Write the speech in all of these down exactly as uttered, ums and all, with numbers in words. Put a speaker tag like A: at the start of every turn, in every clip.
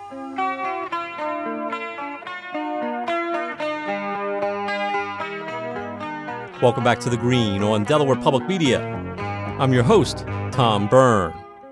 A: Welcome back to The Green on Delaware Public Media. I'm your host, Tom Byrne.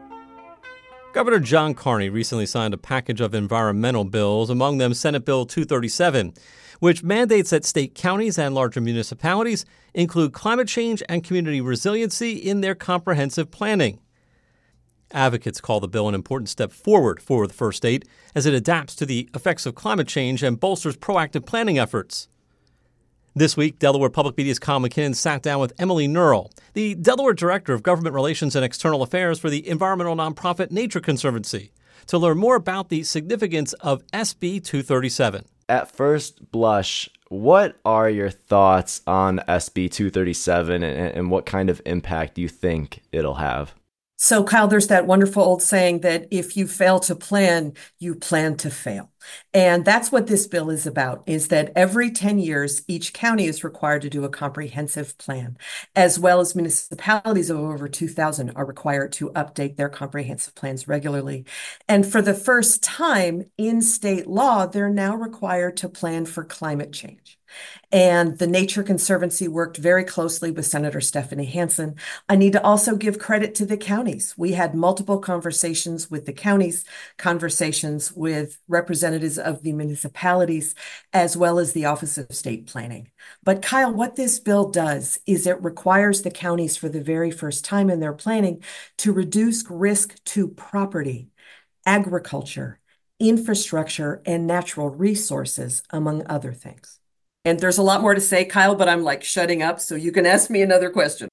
A: Governor John Carney recently signed a package of environmental bills, among them Senate Bill two thirty-seven, which mandates that state counties and larger municipalities include climate change and community resiliency in their comprehensive planning. Advocates call the bill an important step forward for the first state as it adapts to the effects of climate change and bolsters proactive planning efforts. This week, Delaware Public Media's Kyle McKinnon sat down with Emily Nurl, the Delaware Director of Government Relations and External Affairs for the environmental nonprofit Nature Conservancy, to learn more about the significance of S B two thirty-seven.
B: At first blush, what are your thoughts on S B two thirty-seven and, and what kind of impact do you think it'll have?
C: So, Kyle, there's that wonderful old saying that if you fail to plan, you plan to fail. And that's what this bill is about, is that every ten years, each county is required to do a comprehensive plan, as well as municipalities of over two thousand are required to update their comprehensive plans regularly. And for the first time in state law, they're now required to plan for climate change. And the Nature Conservancy worked very closely with Senator Stephanie Hansen. I need to also give credit to the counties. We had multiple conversations with the counties, conversations with representatives of the municipalities, as well as the Office of State Planning. But Kyle, what this bill does is it requires the counties for the very first time in their planning to reduce risk to property, agriculture, infrastructure, and natural resources, among other things. And there's a lot more to say, Kyle, but I'm like shutting up, so you can ask me another question.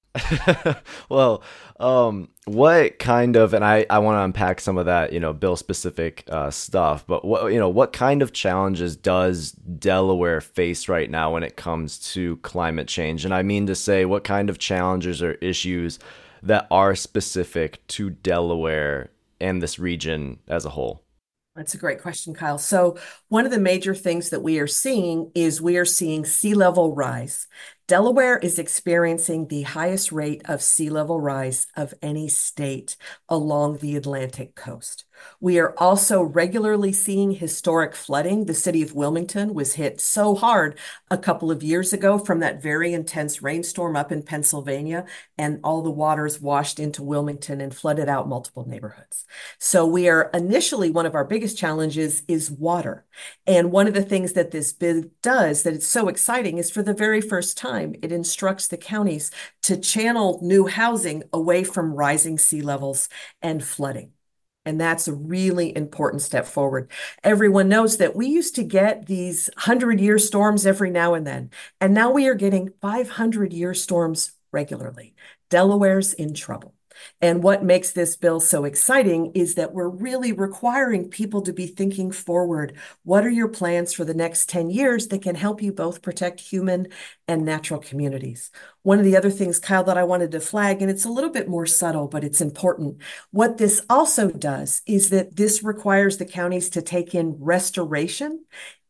B: Well, um, what kind of, and I, I want to unpack some of that, you know, bill specific uh, stuff, but what, you know, what kind of challenges does Delaware face right now when it comes to climate change? And I mean to say, what kind of challenges or issues that are specific to Delaware and this region as a whole?
C: That's a great question, Kyle. So one of the major things that we are seeing is we are seeing sea level rise. Delaware is experiencing the highest rate of sea level rise of any state along the Atlantic coast. We are also regularly seeing historic flooding. The city of Wilmington was hit so hard a couple of years ago from that very intense rainstorm up in Pennsylvania, and all the waters washed into Wilmington and flooded out multiple neighborhoods. So we are initially, one of our biggest challenges is water. And one of the things that this bill does that it's so exciting is for the very first time, it instructs the counties to channel new housing away from rising sea levels and flooding. And that's a really important step forward. Everyone knows that we used to get these hundred-year storms every now and then, and now we are getting five hundred-year storms regularly. Delaware's in trouble. And what makes this bill so exciting is that we're really requiring people to be thinking forward. What are your plans for the next ten years that can help you both protect human and natural communities? One of the other things, Kyle, that I wanted to flag, and it's a little bit more subtle, but it's important. What this also does is that this requires the counties to take in restoration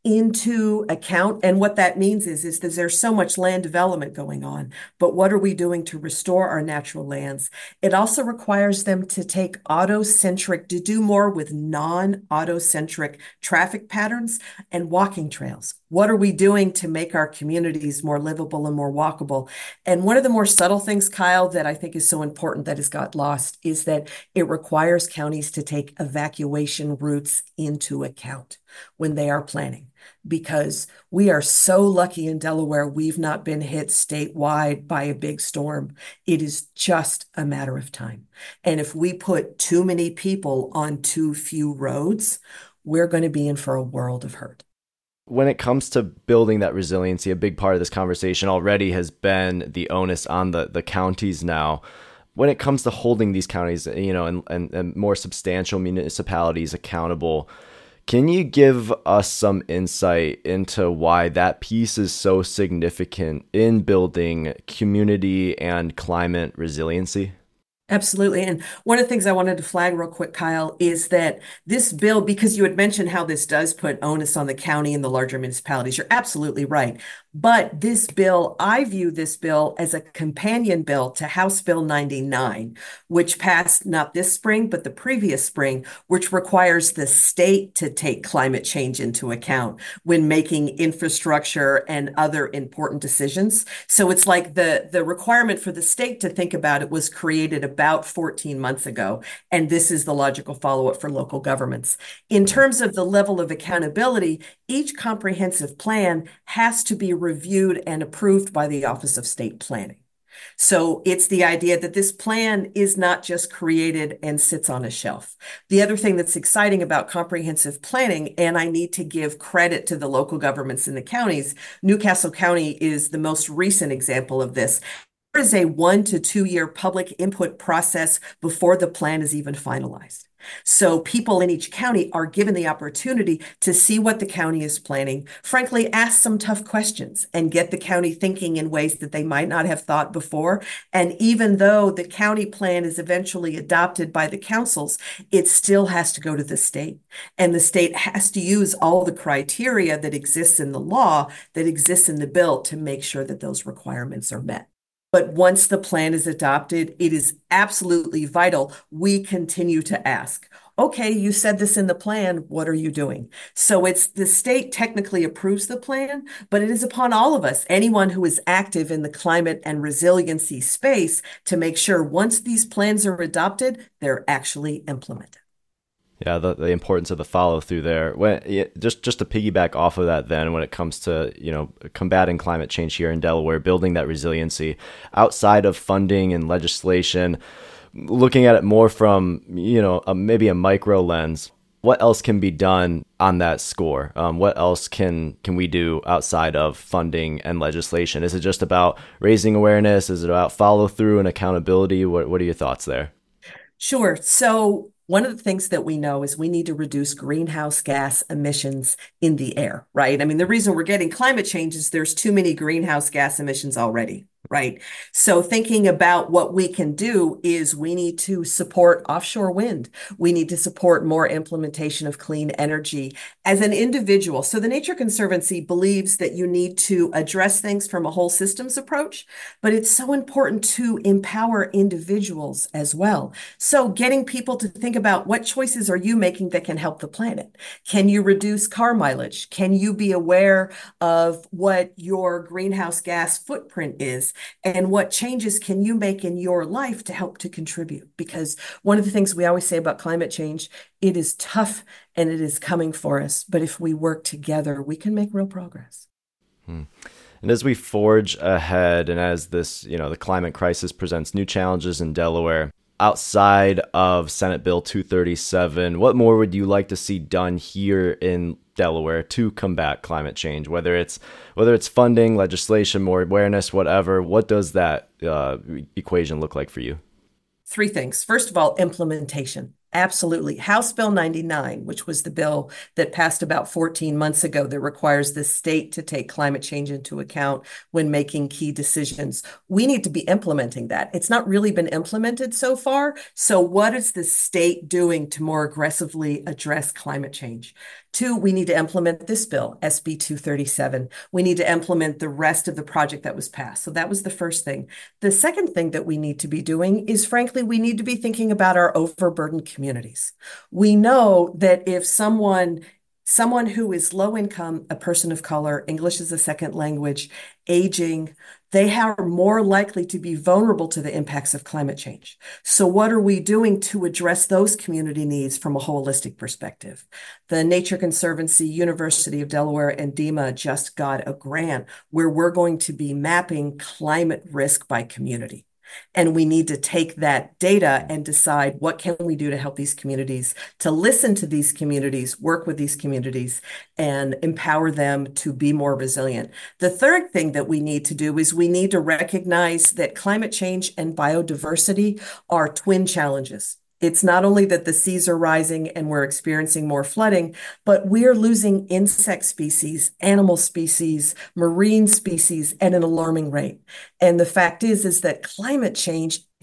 C: into account. And what that means is, is that there's so much land development going on, but what are we doing to restore our natural lands? It also requires them to take auto-centric, to do more with non-auto-centric traffic patterns and walking trails. What are we doing to make our communities more livable and more walkable? And one of the more subtle things, Kyle, that I think is so important that has got lost is that it requires counties to take evacuation routes into account when they are planning, because we are so lucky in Delaware, we've not been hit statewide by a big storm. It is just a matter of time. And if we put too many people on too few roads, we're going to be in for a world of hurt.
B: When it comes to building that resiliency, a big part of this conversation already has been the onus on the, the counties now. When it comes to holding these counties, you know, and, and, and more substantial municipalities accountable, can you give us some insight into why that piece is so significant in building community and climate resiliency?
C: Absolutely. And one of the things I wanted to flag real quick, Kyle, is that this bill, because you had mentioned how this does put onus on the county and the larger municipalities, you're absolutely right. But this bill, I view this bill as a companion bill to House Bill ninety-nine, which passed not this spring, but the previous spring, which requires the state to take climate change into account when making infrastructure and other important decisions. So it's like the, the requirement for the state to think about it was created about fourteen months ago. And this is the logical follow-up for local governments. In terms of the level of accountability, each comprehensive plan has to be reviewed and approved by the Office of State Planning. So it's the idea that this plan is not just created and sits on a shelf. The other thing that's exciting about comprehensive planning, and I need to give credit to the local governments in the counties, New Castle County is the most recent example of this. There is a one to two year public input process before the plan is even finalized. So people in each county are given the opportunity to see what the county is planning, frankly, ask some tough questions and get the county thinking in ways that they might not have thought before. And even though the county plan is eventually adopted by the councils, it still has to go to the state. And the state has to use all the criteria that exists in the law, that exists in the bill to make sure that those requirements are met. But once the plan is adopted, it is absolutely vital we continue to ask, okay, you said this in the plan, what are you doing? So it's the state technically approves the plan, but it is upon all of us, anyone who is active in the climate and resiliency space, to make sure once these plans are adopted, they're actually implemented.
B: Yeah, the, the importance of the follow through there. When just just to piggyback off of that, then when it comes to you know combating climate change here in Delaware, building that resiliency outside of funding and legislation, looking at it more from you know a, maybe a micro lens. What else can be done on that score? Um, what else can can we do outside of funding and legislation? Is it just about raising awareness? Is it about follow through and accountability? What what are your thoughts there?
C: Sure. So one of the things that we know is we need to reduce greenhouse gas emissions in the air, right? I mean, the reason we're getting climate change is there's too many greenhouse gas emissions already, right? So thinking about what we can do is we need to support offshore wind. We need to support more implementation of clean energy as an individual. So the Nature Conservancy believes that you need to address things from a whole systems approach, but it's so important to empower individuals as well. So getting people to think about what choices are you making that can help the planet? Can you reduce car mileage? Can you be aware of what your greenhouse gas footprint is? And what changes can you make in your life to help to contribute? Because one of the things we always say about climate change, it is tough and it is coming for us. But if we work together, we can make real progress.
B: Hmm. And as we forge ahead and as this, you know, the climate crisis presents new challenges in Delaware, outside of Senate Bill two thirty-seven, what more would you like to see done here in Delaware to combat climate change? Whether it's whether it's funding, legislation, more awareness, whatever, what does that uh, equation look like for you?
C: Three things. First of all, implementation. Absolutely. House Bill ninety-nine, which was the bill that passed about fourteen months ago that requires the state to take climate change into account when making key decisions. We need to be implementing that. It's not really been implemented so far. So what is the state doing to more aggressively address climate change? Two, we need to implement this bill, S B two thirty-seven. We need to implement the rest of the project that was passed. So that was the first thing. The second thing that we need to be doing is, frankly, we need to be thinking about our overburdened communities. We know that if someone someone who is low income, a person of color, English as a second language, aging, they are more likely to be vulnerable to the impacts of climate change. So what are we doing to address those community needs from a holistic perspective? The Nature Conservancy, University of Delaware, and DEMA just got a grant where we're going to be mapping climate risk by community. And we need to take that data and decide what can we do to help these communities, to listen to these communities, work with these communities, and empower them to be more resilient. The third thing that we need to do is we need to recognize that climate change and biodiversity are twin challenges. It's not only that the seas are rising and we're experiencing more flooding, but we're losing insect species, animal species, marine species at an alarming rate. And the fact is, is that climate change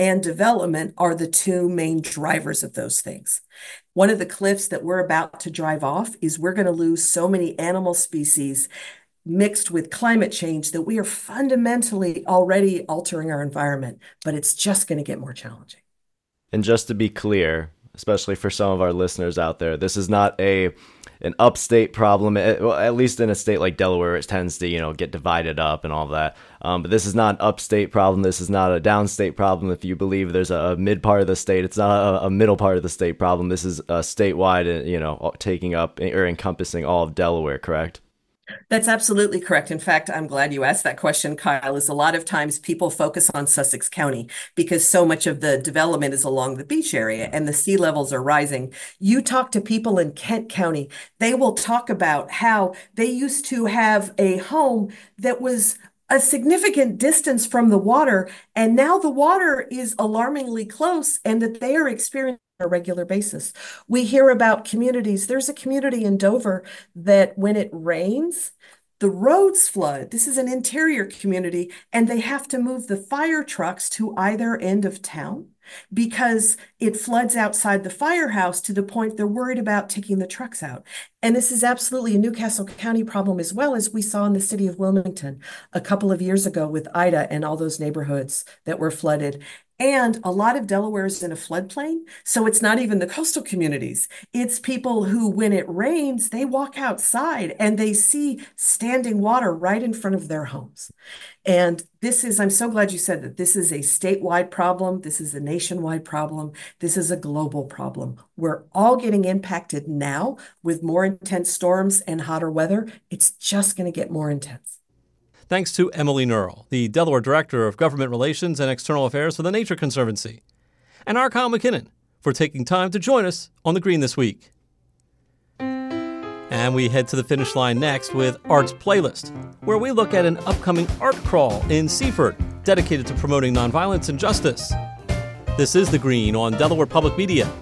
C: and development are the two main drivers of those things. One of the cliffs that we're about to drive off is we're going to lose so many animal species mixed with climate change that we are fundamentally already altering our environment, but it's just going to get more challenging.
B: And just to be clear, especially for some of our listeners out there, this is not a an upstate problem. Well, at least in a state like Delaware, it tends to, you know, get divided up and all that. Um, but this is not an upstate problem. This is not a downstate problem. If you believe there's a mid part of the state, it's not a, a middle part of the state problem. This is a statewide, you know, taking up or encompassing all of Delaware, correct?
C: That's absolutely correct. In fact, I'm glad you asked that question, Kyle, is a lot of times people focus on Sussex County because so much of the development is along the beach area and the sea levels are rising. You talk to people in Kent County, they will talk about how they used to have a home that was a significant distance from the water, and now the water is alarmingly close and that they are experiencing a regular basis. We hear about communities. There's a community in Dover that when it rains, the roads flood. This is an interior community, and they have to move the fire trucks to either end of town because it floods outside the firehouse to the point they're worried about taking the trucks out. And this is absolutely a Newcastle County problem as well, as we saw in the city of Wilmington a couple of years ago with Ida and all those neighborhoods that were flooded. And a lot of Delaware is in a floodplain, so it's not even the coastal communities. It's people who, when it rains, they walk outside and they see standing water right in front of their homes. And this is, I'm so glad you said that this is a statewide problem. This is a nationwide problem. This is a global problem. We're all getting impacted now with more intense storms and hotter weather. It's just going to get more intense.
A: Thanks to Emily Nurl, the Delaware Director of Government Relations and External Affairs for the Nature Conservancy, and our Kyle McKinnon for taking time to join us on The Green this week. And we head to the finish line next with Arts Playlist, where we look at an upcoming art crawl in Seaford dedicated to promoting nonviolence and justice. This is The Green on Delaware Public Media.